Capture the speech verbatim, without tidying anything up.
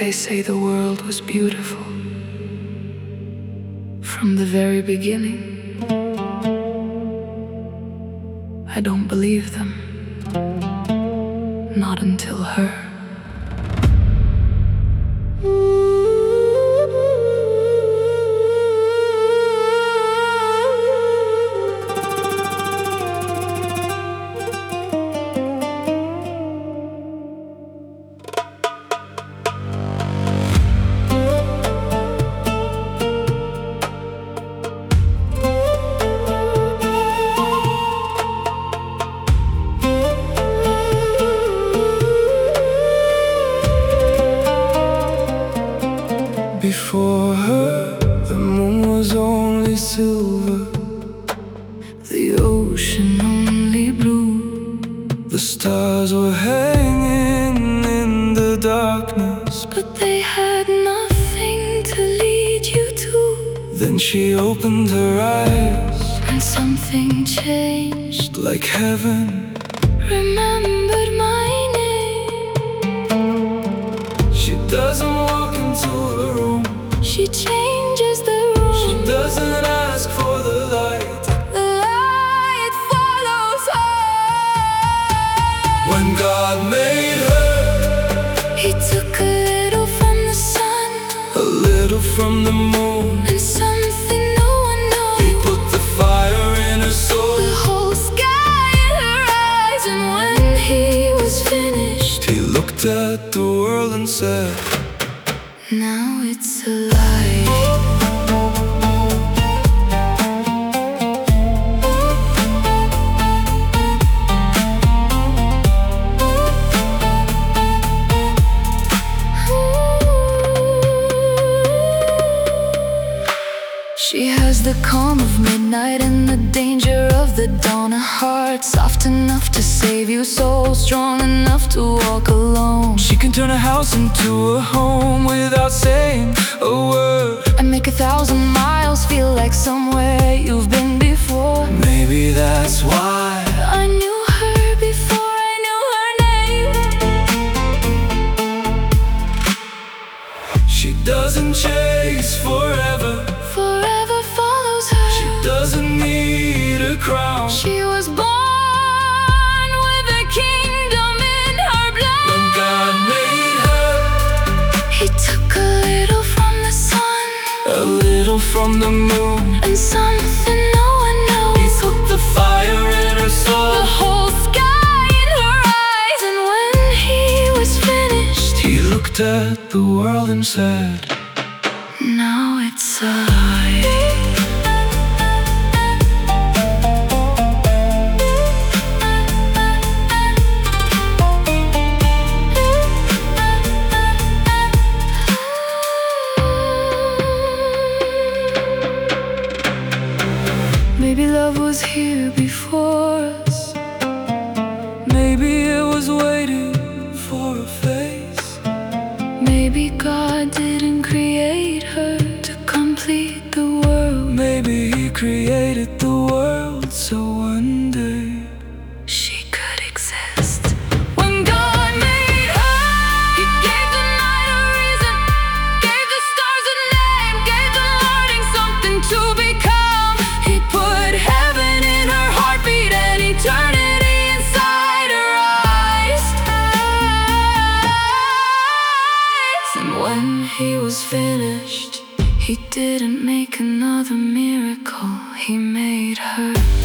they say the world was beautiful from the very beginning. I don't believe them, not until her. Before her, the moon was only silver, the ocean only blue. the stars were hanging in the darkness, But they had nothing to lead you to. then she opened her eyes, And something changed, like heaven remembered my name. She doesn't walk into a room, She changes the room. she doesn't ask for the light, The light follows her. when God made her, He took a little from the sun a little from the moon. and something no one He knows. put the fire in her soul, The whole sky in her eyes. And when he was finished, he looked at the world and said, now it's alive. She has the calm of midnight and the danger of the dawn. A heart soft enough to save you, soul strong enough to walk alone. she can turn a house into a home without saying a word. And make a thousand miles feel like somewhere you've been before. Maybe that's why I knew her before I knew her name. she doesn't chase forever, Forever follows her. she doesn't need a crown. She was born with a kingdom in her blood. When God made her, He took a little from the sun a little from the moon. and something no one He knows. put the fire in her soul, The whole sky in her eyes. And when he was finished, he looked at the world and said, now it's alive. Maybe love was here before us. maybe it was waiting for a face. Maybe God didn't create her to complete the world. Maybe he created the world so one day She could exist. When God made her, He gave the night a reason, gave the stars a name, gave the learning something to become. He put heaven in her heartbeat and eternity inside her eyes. And when he was finished, he didn't make another miracle, he made her.